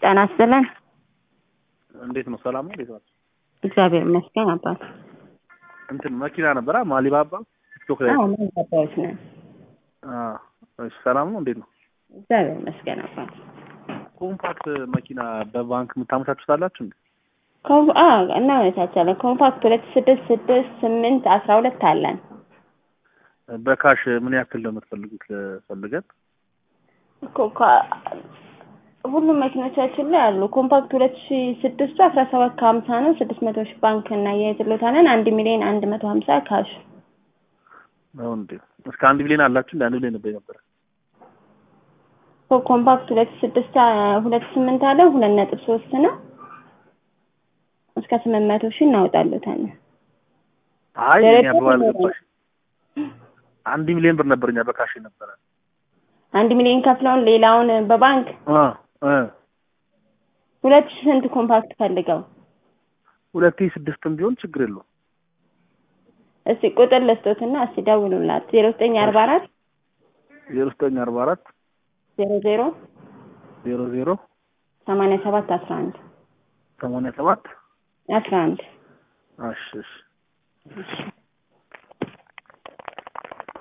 ጤና ይስጥልን። እንዴት ነው? ሰላም ነው? እንዴት ነው? እግዚአብሔር ይመስገን አባት። እንትን መኪና ነበራ ማሊባባ ቲክቶክ ላይ ማሊባባዎች ነው። እሺ ሰላም ነው? እንዴት ነው? እግዚአብሔር ይመስገን አባት። ኮምፓክት መኪና በባንክ የምታመቻቹታላችሁ እንዴ? እናመቻቻለን። ኮምፓክት 2668 12 አለን። በካሽ ምን ያክል ነው የምትፈልጉት? ፈልገን ሁሉም መኪኖቻችን ላይ አሉ። ኮምፓክት 2006 17 ከ50 ነው። 600 ሺህ ባንክ እና የይዝሎታለን 1,150,000 ካሽ ነው እንዴ? እስከ 1 ሚሊዮን አላችሁ? እንደ 1 ሚሊዮን ነበር። ኮምፓክት 2006 28 አለ 2.3 ነው። እስከ 800 ሺህ እናወጣለታለን። አይ እኛ ባልገባሽ 1 ሚሊዮን ብር ነበርኛ በካሽ ነበር። 1 ሚሊዮን ከፍለውን ሌላውን በባንክ 2000 ስንት ኮምፓክት ፈልገው? 2006ም ቢሆን ችግር የለውም። እስቲ ቁጥር ልስጦትና እስቲ ደውሉላት 0944 0944 00 00 87 11 87 11 እሺ